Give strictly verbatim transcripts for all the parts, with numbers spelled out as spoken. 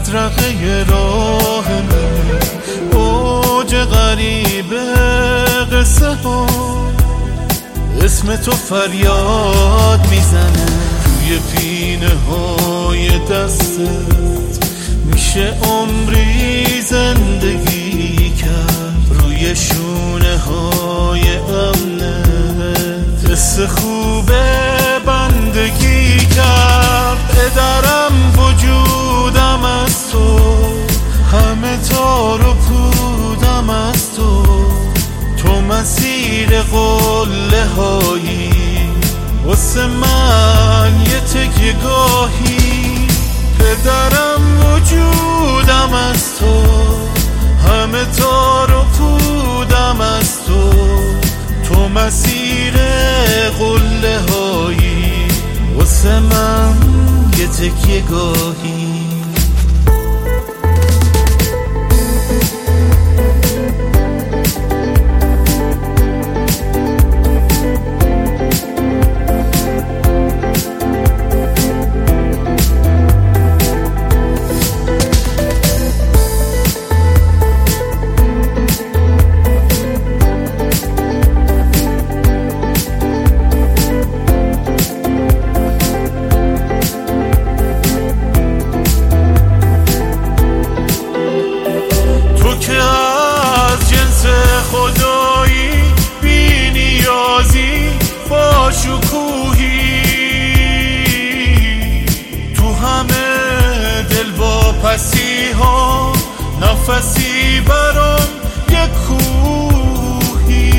بدرقه راه من اوج غریب قصه ها اسم تو فریاد میزنه توی پینه های دستت میشه عمری زندگی کرد روی شونه های امنت حس خوبه بندگی کرد پدرم وجودم از تو همه تار و پودم از تو تو مسیر قله هایی واسه من یه تکیه گاهی پدرم وجودم از تو همه تار و پودم از تو تو مسیر قله هایی واسه من یه تکیه گاهی خدایی بی نیازی با شکوهی تو همه دل با پسی ها نفسی برام یک کوهی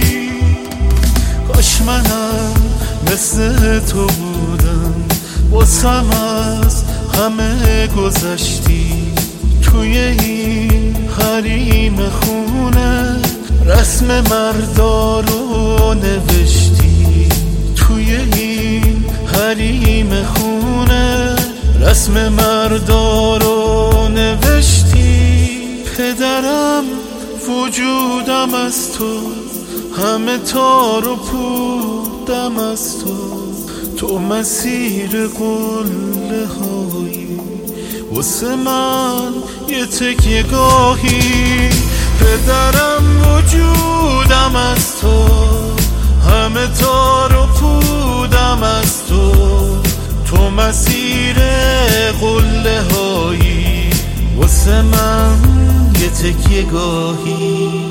کاش منم مثل تو بودم واسم از همه گذشتی توی این حریم خونه رسم مردا رو نوشتی توی این حریم خونه رسم مردا رو نوشتی پدرم وجودم از تو همه تار و پودم از تو تو مسیر قله هایی واسه من یه تکیه گاهی پدرم وجودم از تو همه تار و پودم از تو تو مسیر قله هایی واسه من یه تکیه گاهی